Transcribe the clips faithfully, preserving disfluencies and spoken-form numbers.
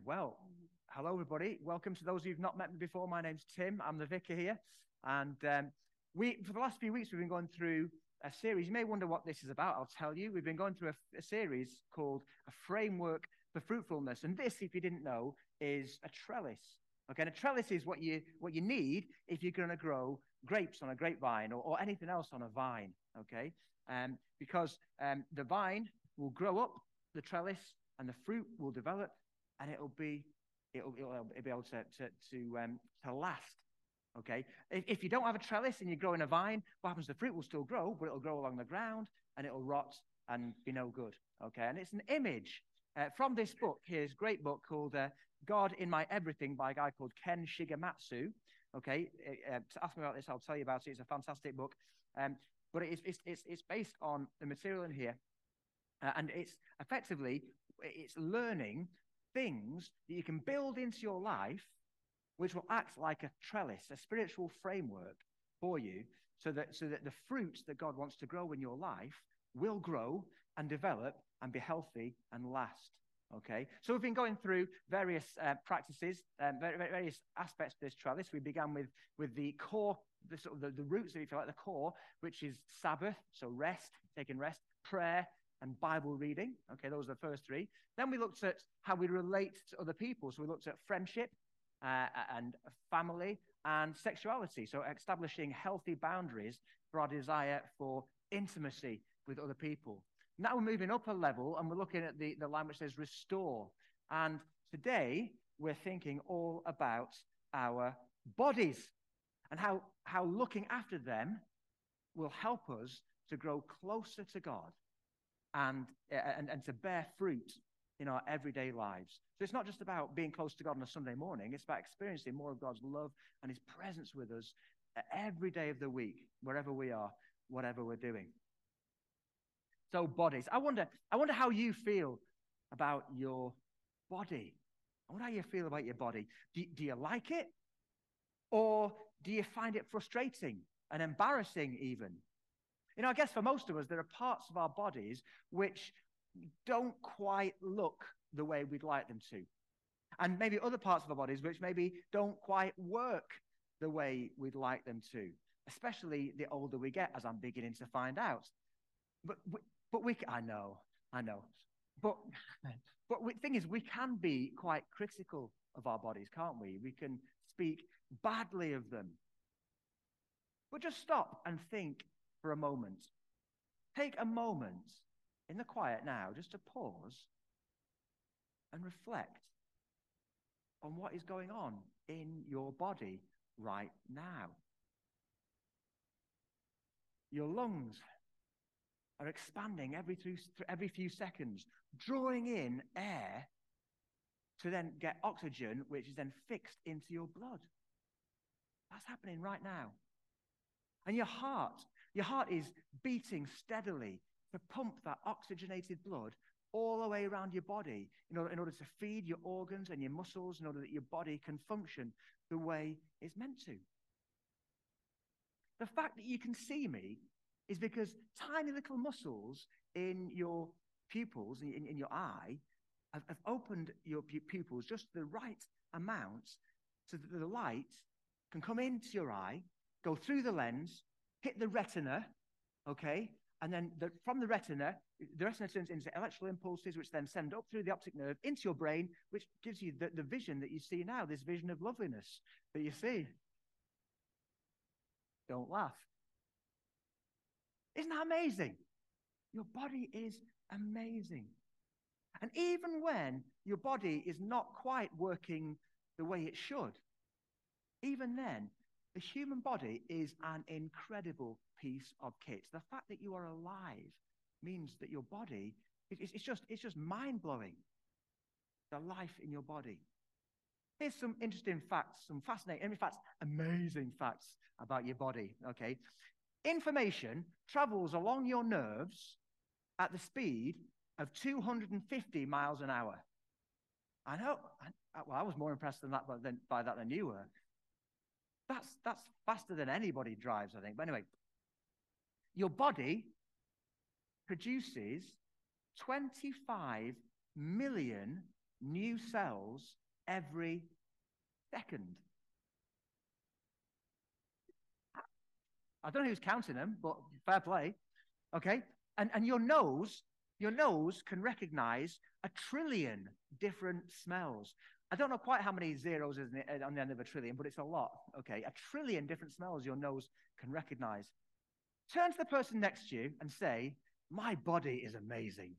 Well, hello, everybody. Welcome to those who've not met me before. My name's Tim. I'm the vicar here. And um, we, for the last few weeks, we've been going through a series. You may wonder what this is about. I'll tell you. We've been going through a, a series called A Framework for Fruitfulness. And this, if you didn't know, is a trellis. Okay, and a trellis is what you, what you need if you're going to grow grapes on a grapevine or, or anything else on a vine. Okay, um, because um, the vine will grow up, the trellis, and the fruit will develop, and it'll be it'll, it'll, it'll be able to to to, um, to last. Okay, if, if you don't have a trellis and you're growing a vine, what happens? The fruit will still grow, but it'll grow along the ground and it'll rot and be no good. Okay, and it's an image uh, from this book. Here's a great book called uh, God in My Everything by a guy called Ken Shigematsu. Okay, uh, to ask me about this, I'll tell you about it. It's a fantastic book, um, but it's it's it's it's based on the material in here, uh, and it's effectively it's learning things that you can build into your life, which will act like a trellis, a spiritual framework for you, so that so that the fruits that God wants to grow in your life will grow and develop and be healthy and last. Okay, so we've been going through various uh, practices, um, various aspects of this trellis. We began with with the core, the sort of the, the roots, if you like, the core, which is Sabbath, so rest, taking rest, prayer, and Bible reading. Okay, those are the first three. Then we looked at how we relate to other people. So we looked at friendship uh, and family and sexuality. So establishing healthy boundaries for our desire for intimacy with other people. Now we're moving up a level and we're looking at the, the line which says restore. And today we're thinking all about our bodies and how, how looking after them will help us to grow closer to God and, and, and to bear fruit in our everyday lives. So it's not just about being close to God on a Sunday morning. It's about experiencing more of God's love and his presence with us every day of the week, wherever we are, whatever we're doing. So bodies. I wonder, I wonder how you feel about your body. I wonder how you feel about your body. Do, do you like it? Or do you find it frustrating and embarrassing even? You know, I guess for most of us, there are parts of our bodies which don't quite look the way we'd like them to. And maybe other parts of our bodies which maybe don't quite work the way we'd like them to, especially the older we get, as I'm beginning to find out. But but we, I know, I know. But, but the thing is, we can be quite critical of our bodies, can't we? We can speak badly of them. But just stop and think for a moment. Take a moment in the quiet now just to pause and reflect on what is going on in your body right now. Your lungs are expanding every, through, every few seconds, drawing in air to then get oxygen, which is then fixed into your blood. That's happening right now. And your heart, your heart is beating steadily to pump that oxygenated blood all the way around your body in order, in order to feed your organs and your muscles in order that your body can function the way it's meant to. The fact that you can see me is because tiny little muscles in your pupils, in, in your eye, have, have opened your pupils just the right amount so that the light can come into your eye, go through the lens, hit the retina, okay? And then the, from the retina, the retina turns into electrical impulses, which then send up through the optic nerve into your brain, which gives you the, the vision that you see now, this vision of loveliness that you see. Don't laugh. Isn't that amazing? Your body is amazing. And even when your body is not quite working the way it should, even then, the human body is an incredible piece of kit. The fact that you are alive means that your body, it's, it's just, it's just mind-blowing, the life in your body. Here's some interesting facts, some fascinating, in fact, amazing facts about your body, okay? Information travels along your nerves at the speed of two hundred fifty miles an hour. I know, I, well, I was more impressed than that, than, by that than you were. That's, that's faster than anybody drives, I think. But anyway, your body produces twenty-five million new cells every second. I don't know who's counting them, but fair play. Okay? And, and your nose, your nose can recognize a trillion different smells. I don't know quite how many zeros is on the end of a trillion, but it's a lot. Okay? A trillion different smells your nose can recognize. Turn to the person next to you and say, my body is amazing.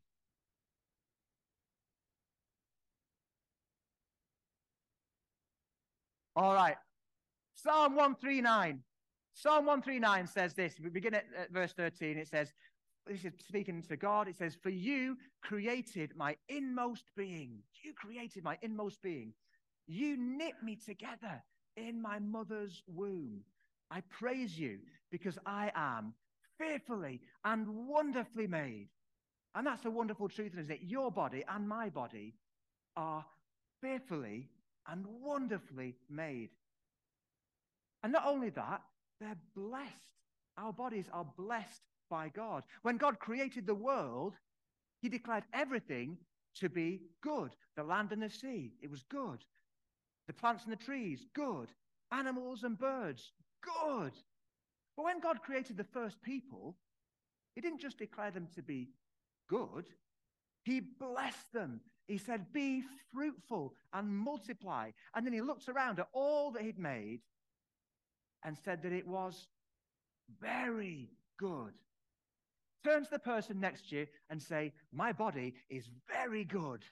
All right. Psalm one thirty-nine. Psalm one thirty-nine says this. We begin at, at verse thirteen. It says, this is speaking to God. It says, for you created my inmost being. You created my inmost being. You knit me together in my mother's womb. I praise you because I am fearfully and wonderfully made. And that's a wonderful truth, isn't it? Your body and my body are fearfully and wonderfully made. And not only that, they're blessed. Our bodies are blessed by God. When God created the world, he declared everything to be good. The land and the sea, it was good. The plants and the trees, good. Animals and birds, good. But when God created the first people, he didn't just declare them to be good. He blessed them. He said, be fruitful and multiply. And then he looked around at all that he'd made and said that it was very good. Turn to the person next to you and say, my body is very good.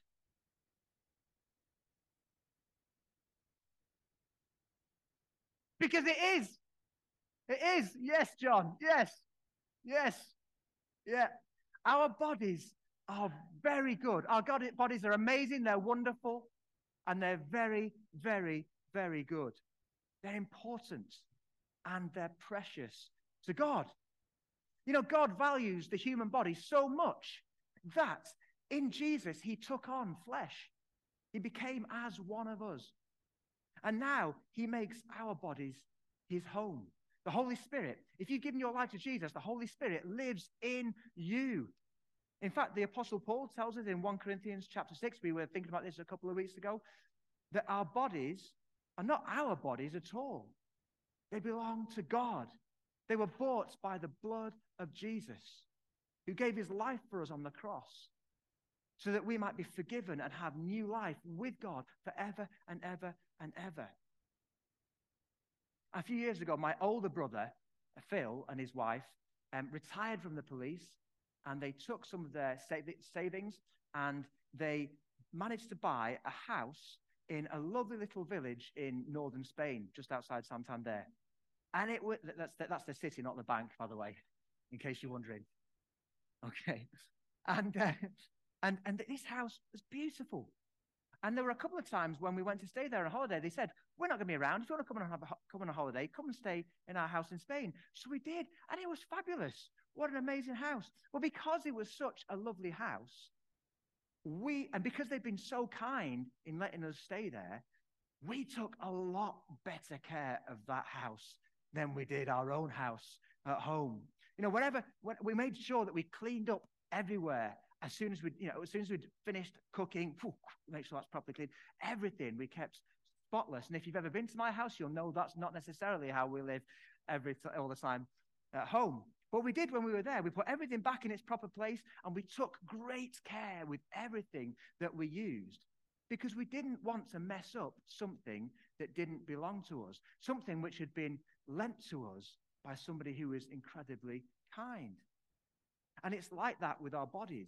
Because it is. It is. Yes, John. Yes. Yes. Yeah. Our bodies are very good. Our God bodies are amazing. They're wonderful. And they're very, very, very good. They're important. And they're precious to God. You know, God values the human body so much that in Jesus, he took on flesh. He became as one of us. And now he makes our bodies his home. The Holy Spirit, if you've given your life to Jesus, the Holy Spirit lives in you. In fact, the Apostle Paul tells us in First Corinthians chapter six, we were thinking about this a couple of weeks ago, that our bodies are not our bodies at all. They belong to God. They were bought by the blood of Jesus, who gave his life for us on the cross, so that we might be forgiven and have new life with God forever and ever and ever. A few years ago, my older brother, Phil, and his wife um, retired from the police, and they took some of their savings, and they managed to buy a house in a lovely little village in northern Spain, just outside Santander. And it was, that's, the, that's the city, not the bank, by the way, in case you're wondering. Okay. And, uh, and, and this house was beautiful. And there were a couple of times when we went to stay there on holiday, they said, we're not going to be around. If you want to come and have a, come on a holiday, come and stay in our house in Spain. So we did. And it was fabulous. What an amazing house. Well, because it was such a lovely house, we, and because they've been so kind in letting us stay there, we took a lot better care of that house than we did our own house at home. You know, whenever, when, we made sure that we cleaned up everywhere. As soon as we, you know, as soon as we'd finished cooking, whew, make sure that's properly clean. Everything we kept spotless. And if you've ever been to my house, you'll know that's not necessarily how we live every all the time at home. But we did when we were there. We put everything back in its proper place, and we took great care with everything that we used, because we didn't want to mess up something that didn't belong to us, something which had been lent to us by somebody who is incredibly kind. And it's like that with our bodies.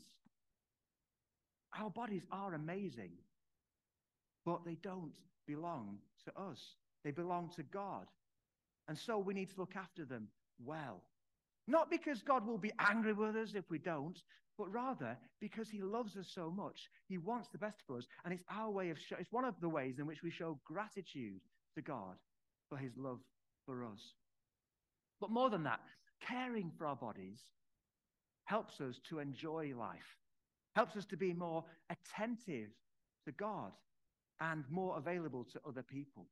Our bodies are amazing, but they don't belong to us. They belong to God. And so we need to look after them well. Not because God will be angry with us if we don't, but rather because he loves us so much. He wants the best for us. And it's our way of show, it's one of the ways in which we show gratitude to God for his love for us. But more than that, caring for our bodies helps us to enjoy life, helps us to be more attentive to God and more available to other people.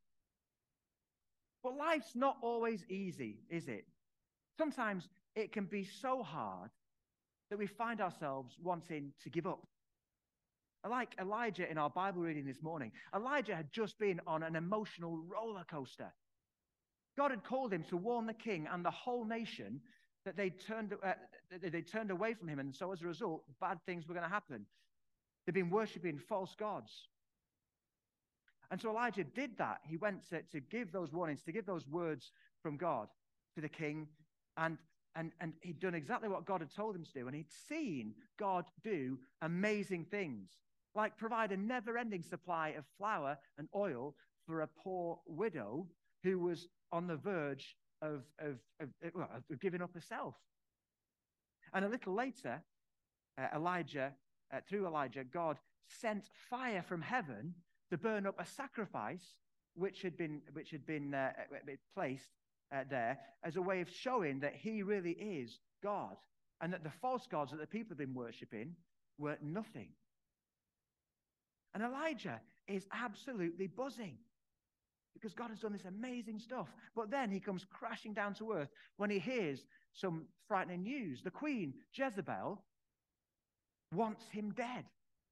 But life's not always easy, is it? Sometimes it can be so hard that we find ourselves wanting to give up. Like Elijah in our Bible reading this morning, Elijah had just been on an emotional roller coaster. God had called him to warn the king and the whole nation that they turned, uh, they turned away from him, and so as a result, bad things were going to happen. They've been worshipping false gods. And so Elijah did that. He went to, to give those warnings, to give those words from God to the king, and, and, and he'd done exactly what God had told him to do, and he'd seen God do amazing things, like provide a never-ending supply of flour and oil for a poor widow who was on the verge of, of, of, well, of giving up herself. And a little later, uh, Elijah, uh, through Elijah, God sent fire from heaven to burn up a sacrifice which had been, which had been uh, placed uh, there as a way of showing that he really is God, and that the false gods that the people have been worshipping were nothing. And Elijah is absolutely buzzing because God has done this amazing stuff. But then he comes crashing down to earth when he hears some frightening news. The queen, Jezebel, wants him dead.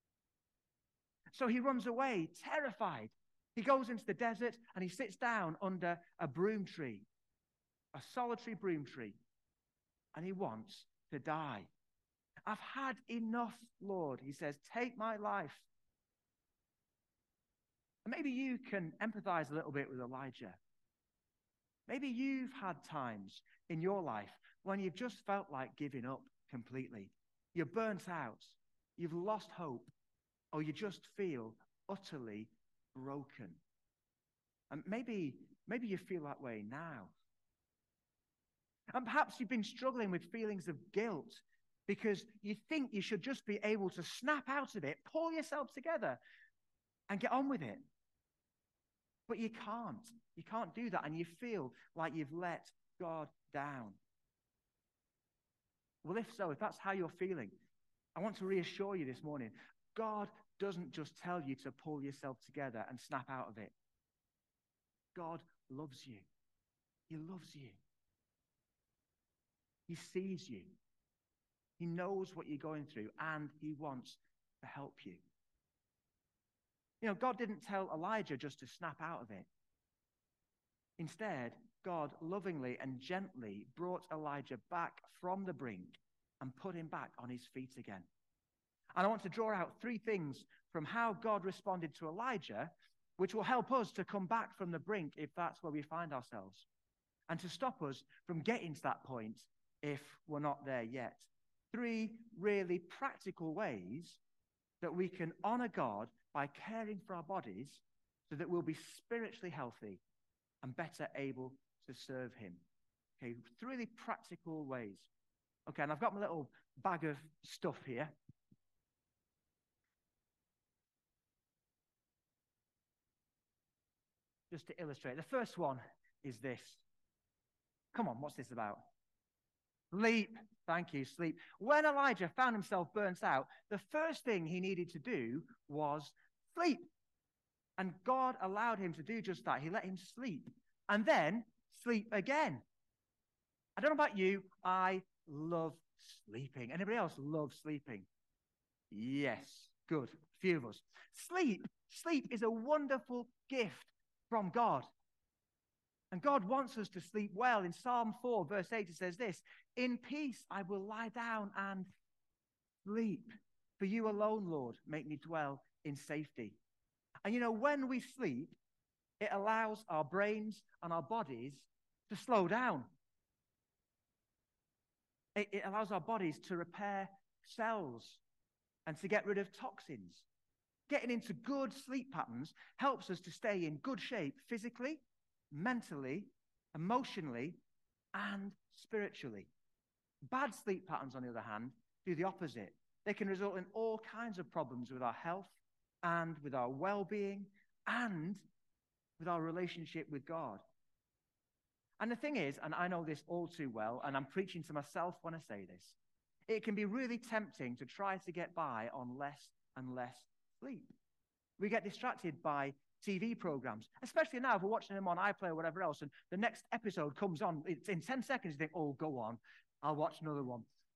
So he runs away, terrified. He goes into the desert and he sits down under a broom tree, a solitary broom tree, and he wants to die. I've had enough, Lord, he says, take my life. And maybe you can empathize a little bit with Elijah. Maybe you've had times in your life when you've just felt like giving up completely. You're burnt out. You've lost hope. Or you just feel utterly broken. And maybe, maybe you feel that way now. And perhaps you've been struggling with feelings of guilt because you think you should just be able to snap out of it, pull yourself together, and get on with it. But you can't. You can't do that, and you feel like you've let God down. Well, if so, if that's how you're feeling, I want to reassure you this morning, God doesn't just tell you to pull yourself together and snap out of it. God loves you. He loves you. He sees you. He knows what you're going through, and he wants to help you. You know, God didn't tell Elijah just to snap out of it. Instead, God lovingly and gently brought Elijah back from the brink and put him back on his feet again. And I want to draw out three things from how God responded to Elijah, which will help us to come back from the brink if that's where we find ourselves, and to stop us from getting to that point if we're not there yet. Three really practical ways that we can honor God by caring for our bodies so that we'll be spiritually healthy and better able to serve him. Okay, three really practical ways. Okay, and I've got my little bag of stuff here. Just to illustrate. The first one is this. Come on, what's this about? Sleep. Thank you, sleep. When Elijah found himself burnt out, the first thing he needed to do was sleep. And God allowed him to do just that. He let him sleep and then sleep again. I don't know about you, I love sleeping. Anybody else love sleeping? Yes, good. A few of us. Sleep, sleep is a wonderful gift from God. And God wants us to sleep well. In Psalm four, verse eight, it says this, in peace I will lie down and sleep. For you alone, Lord, make me dwell in safety. And you know, when we sleep, it allows our brains and our bodies to slow down. It, it allows our bodies to repair cells and to get rid of toxins. Getting into good sleep patterns helps us to stay in good shape physically, mentally, emotionally, and spiritually. Bad sleep patterns, on the other hand, do the opposite. They can result in all kinds of problems with our health and with our well-being and with our relationship with God. And the thing is, and I know this all too well, and I'm preaching to myself when I say this, it can be really tempting to try to get by on less and less sleep. We get distracted by T V programs, especially now if we're watching them on iPlayer or whatever else, and the next episode comes on, it's in ten seconds, you think, oh, go on, I'll watch another one. But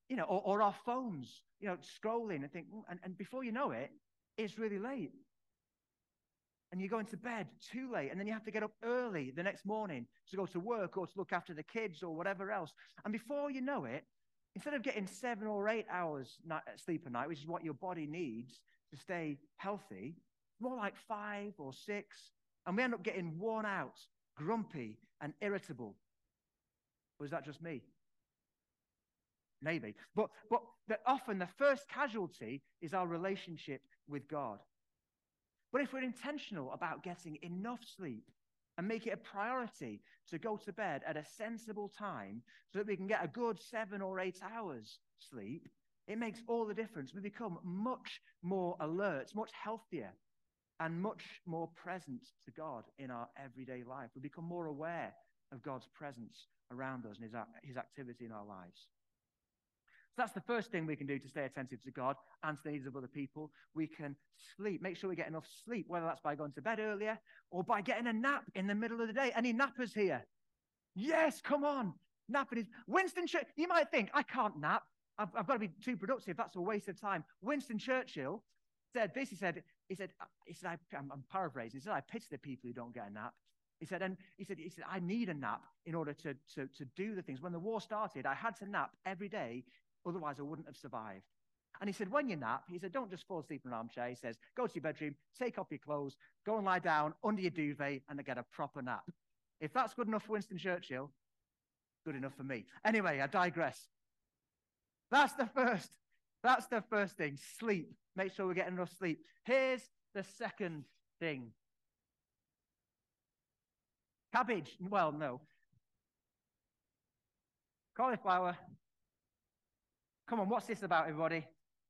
you know, or, or our phones, you know, scrolling and think, and, and before you know it, it's really late. And you're going to bed too late, and then you have to get up early the next morning to go to work or to look after the kids or whatever else. And before you know it, instead of getting seven or eight hours sleep a night, which is what your body needs to stay healthy, more like five or six, and we end up getting worn out, grumpy, and irritable. Or is that just me? Maybe. But, but that often the first casualty is our relationship with God. But if we're intentional about getting enough sleep and make it a priority to go to bed at a sensible time so that we can get a good seven or eight hours sleep, it makes all the difference. We become much more alert, much healthier, and much more present to God in our everyday life. We become more aware of God's presence around us and his, his activity in our lives. So that's the first thing we can do to stay attentive to God and to the needs of other people. We can sleep. Make sure we get enough sleep, whether that's by going to bed earlier or by getting a nap in the middle of the day. Any nappers here? Yes, come on. Napping is... Winston Churchill, you might think, I can't nap. I've, I've got to be too productive. That's a waste of time. Winston Churchill said this. He said, he said, he said I, I'm, I'm paraphrasing. He said, I pity the people who don't get a nap. He said, and he said, he said, I need a nap in order to, to, to do the things. When the war started, I had to nap every day. Otherwise, I wouldn't have survived. And he said, when you nap, he said, don't just fall asleep in an armchair. He says, go to your bedroom, take off your clothes, go and lie down under your duvet and get a proper nap. If that's good enough for Winston Churchill, good enough for me. Anyway, I digress. That's the first. That's the first thing, sleep. Make sure we're getting enough sleep. Here's the second thing. Cabbage. Well, no. Cauliflower. Come on, what's this about, everybody?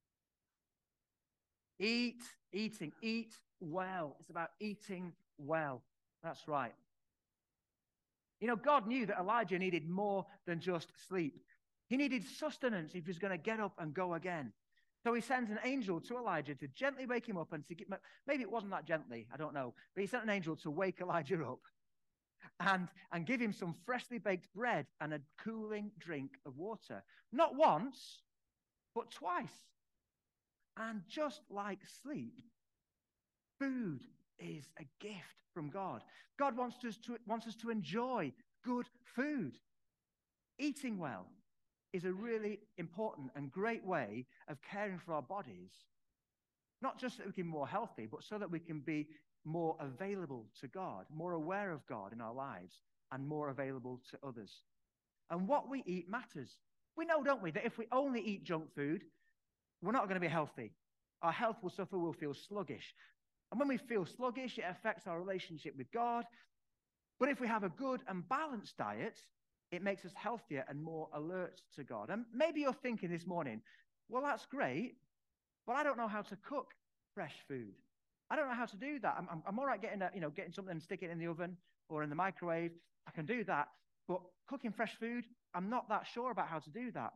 Eat, eating, eat well. It's about eating well. That's right. You know, God knew that Elijah needed more than just sleep. He needed sustenance if he was going to get up and go again. So he sends an angel to Elijah to gently wake him up and to get, maybe it wasn't that gently, I don't know, but he sent an angel to wake Elijah up and, and give him some freshly baked bread and a cooling drink of water. Not once, but twice. And just like sleep, food is a gift from God. God wants us to, wants us to enjoy good food. Eating well is a really important and great way of caring for our bodies, not just so that we can be more healthy, but so that we can be more available to God, more aware of God in our lives, and more available to others. And what we eat matters. We know, don't we, that if we only eat junk food, we're not going to be healthy. Our health will suffer, we'll feel sluggish. And when we feel sluggish, it affects our relationship with God. But if we have a good and balanced diet, it makes us healthier and more alert to God. And maybe you're thinking this morning, well, that's great, but I don't know how to cook fresh food. I don't know how to do that. I'm, I'm, I'm all right getting, a, you know, getting something and stick it in the oven or in the microwave. I can do that. But cooking fresh food, I'm not that sure about how to do that.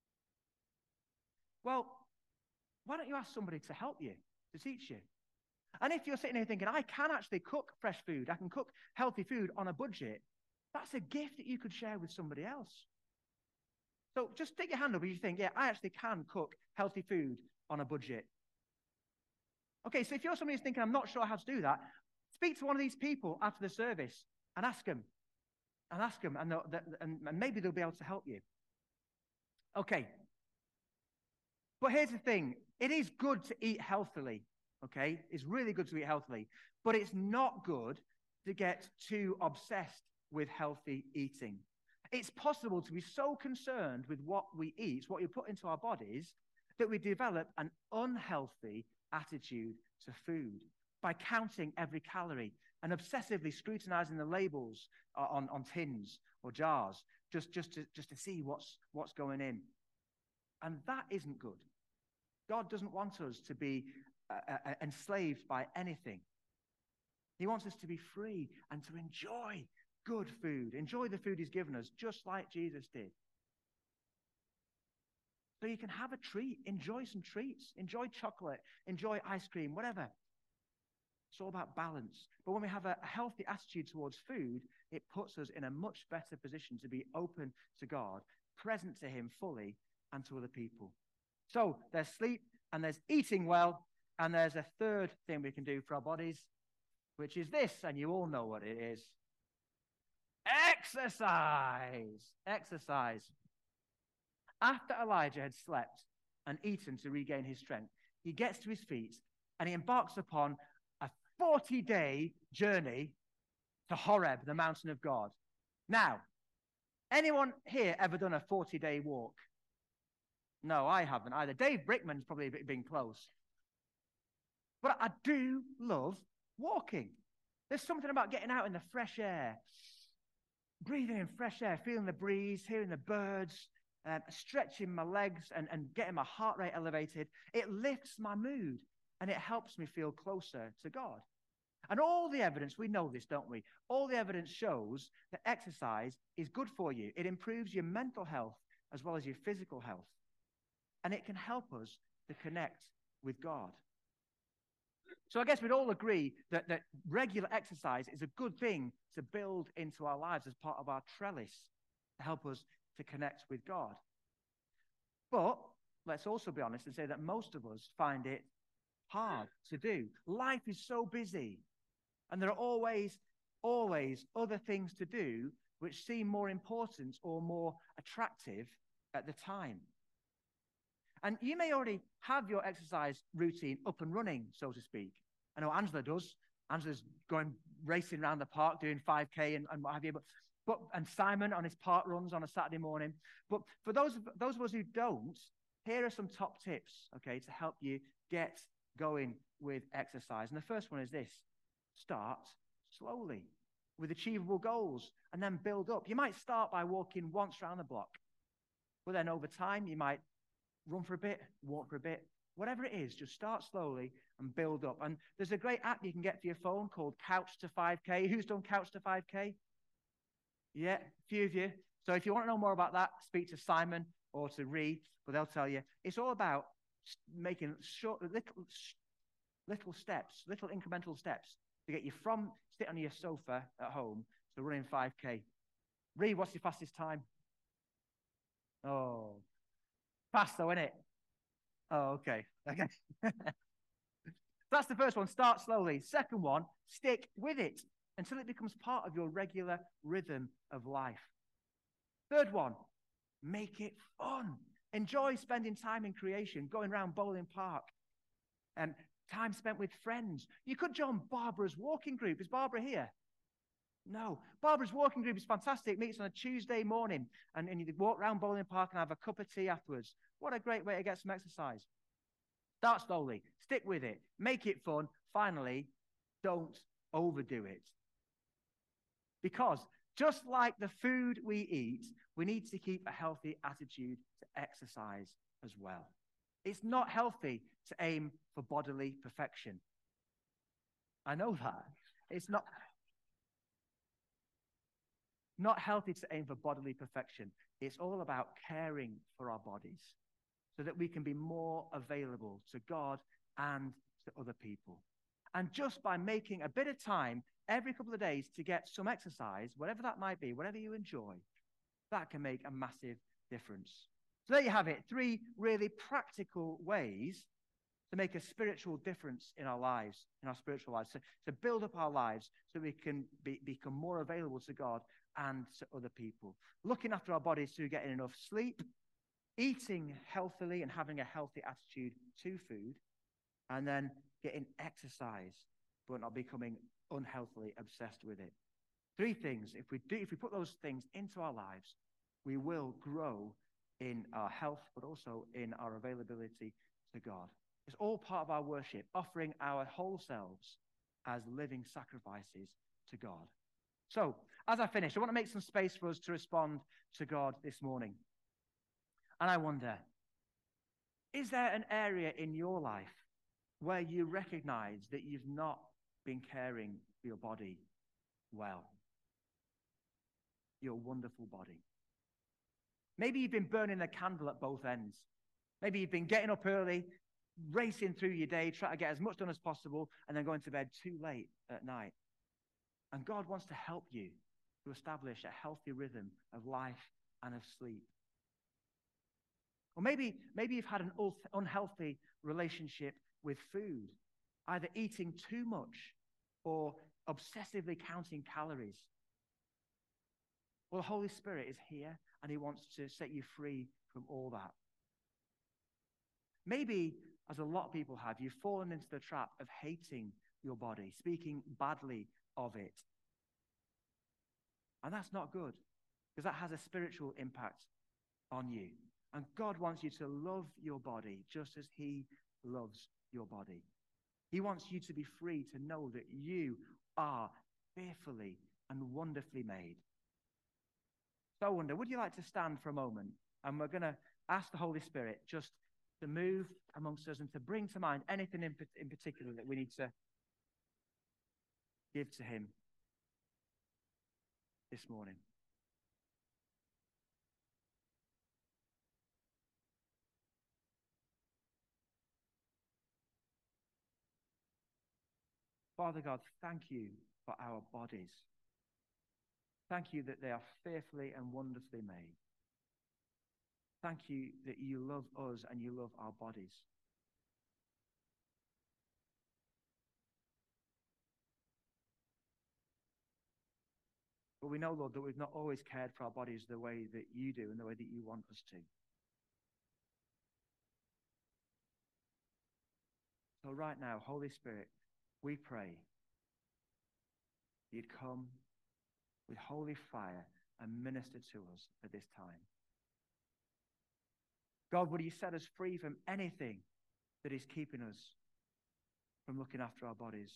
Well, why don't you ask somebody to help you, to teach you? And if you're sitting here thinking, I can actually cook fresh food, I can cook healthy food on a budget, that's a gift that you could share with somebody else. So just stick your hand up if you think, yeah, I actually can cook healthy food on a budget. Okay, so if you're somebody who's thinking, I'm not sure how to do that, speak to one of these people after the service and ask them. And ask them, and, and, and maybe they'll be able to help you. Okay. But here's the thing. It is good to eat healthily, okay? It's really good to eat healthily. But it's not good to get too obsessed with healthy eating. It's possible to be so concerned with what we eat, what we put into our bodies, that we develop an unhealthy attitude to food by counting every calorie and obsessively scrutinizing the labels on, on tins or jars just, just, to, just to see what's, what's going in. And that isn't good. God doesn't want us to be uh, uh, enslaved by anything. He wants us to be free and to enjoy good food. Enjoy the food he's given us, just like Jesus did. So you can have a treat. Enjoy some treats. Enjoy chocolate. Enjoy ice cream, whatever. It's all about balance. But when we have a healthy attitude towards food, it puts us in a much better position to be open to God, present to him fully, and to other people. So there's sleep, and there's eating well, and there's a third thing we can do for our bodies, which is this, and you all know what it is. Exercise. Exercise. After Elijah had slept and eaten to regain his strength, he gets to his feet and he embarks upon a forty-day journey to Horeb, the mountain of God. Now, anyone here ever done a forty-day walk? No, I haven't either. Dave Brickman's probably been close. But I do love walking. There's something about getting out in the fresh air, breathing in fresh air, feeling the breeze, hearing the birds, um, stretching my legs and, and getting my heart rate elevated. It lifts my mood and it helps me feel closer to God. And all the evidence, we know this, don't we? All the evidence shows that exercise is good for you. It improves your mental health as well as your physical health. And it can help us to connect with God. So I guess we'd all agree that, that regular exercise is a good thing to build into our lives as part of our trellis to help us to connect with God. But let's also be honest and say that most of us find it hard to do. Life is so busy, and there are always, always other things to do which seem more important or more attractive at the time. And you may already have your exercise routine up and running, so to speak. I know Angela does. Angela's going racing around the park doing five K and, and what have you. But, but and Simon on his park runs on a Saturday morning. But for those of, those of us who don't, here are some top tips, okay, to help you get going with exercise. And the first one is this. Start slowly with achievable goals and then build up. You might start by walking once around the block. But then over time, you might run for a bit, walk for a bit, whatever it is, just start slowly and build up. And there's a great app you can get for your phone called Couch to five K. Who's done Couch to five K? Yeah, a few of you. So if you want to know more about that, speak to Simon or to Ree, but they'll tell you. It's all about making short, little, little steps, little incremental steps to get you from sitting on your sofa at home to running five K. Ree, what's your fastest time? Oh, fast though, isn't it? Oh, okay. Okay. That's the first one. Start slowly. Second one, stick with it until it becomes part of your regular rhythm of life. Third one, make it fun. Enjoy spending time in creation, going around Bowling Park, and time spent with friends. You could join Barbara's walking group. Is Barbara here? No. Barbara's walking group is fantastic. It meets on a Tuesday morning, and, and you walk around Bowling Park and have a cup of tea afterwards. What a great way to get some exercise. Start slowly. Stick with it. Make it fun. Finally, don't overdo it. Because just like the food we eat, we need to keep a healthy attitude to exercise as well. It's not healthy to aim for bodily perfection. I know that. It's not... Not healthy to aim for bodily perfection. It's all about caring for our bodies so that we can be more available to God and to other people. And just by making a bit of time every couple of days to get some exercise, whatever that might be, whatever you enjoy, that can make a massive difference. So there you have it, three really practical ways to make a spiritual difference in our lives, in our spiritual lives, so, to build up our lives so we can be, become more available to God and to other people. Looking after our bodies through getting enough sleep, eating healthily and having a healthy attitude to food, and then getting exercise, but not becoming unhealthily obsessed with it. Three things. If we do, if we put those things into our lives, we will grow in our health, but also in our availability to God. It's all part of our worship, offering our whole selves as living sacrifices to God. So, as I finish, I want to make some space for us to respond to God this morning. And I wonder, is there an area in your life where you recognize that you've not been caring for your body well? Your wonderful body. Maybe you've been burning the candle at both ends. Maybe you've been getting up early, racing through your day, trying to get as much done as possible, and then going to bed too late at night. And God wants to help you to establish a healthy rhythm of life and of sleep. Or maybe, maybe you've had an unhealthy relationship with food, either eating too much or obsessively counting calories. Well, the Holy Spirit is here, and he wants to set you free from all that. Maybe, as a lot of people have, you've fallen into the trap of hating your body, speaking badly of it. And that's not good, because that has a spiritual impact on you. And God wants you to love your body just as he loves your body. He wants you to be free to know that you are fearfully and wonderfully made. So I wonder, would you like to stand for a moment? And we're going to ask the Holy Spirit just to move amongst us and to bring to mind anything in, in particular that we need to give to him this morning. Father God, thank you for our bodies. Thank you that they are fearfully and wonderfully made. Thank you that you love us and you love our bodies. But we know, Lord, that we've not always cared for our bodies the way that you do and the way that you want us to. So right now, Holy Spirit, we pray you'd come with holy fire and minister to us at this time. God, would you set us free from anything that is keeping us from looking after our bodies?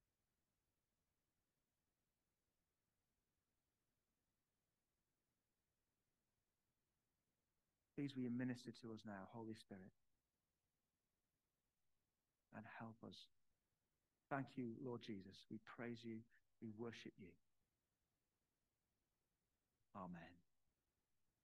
Please will you minister to us now, Holy Spirit, and help us. Thank you, Lord Jesus. We praise you. We worship you. Amen.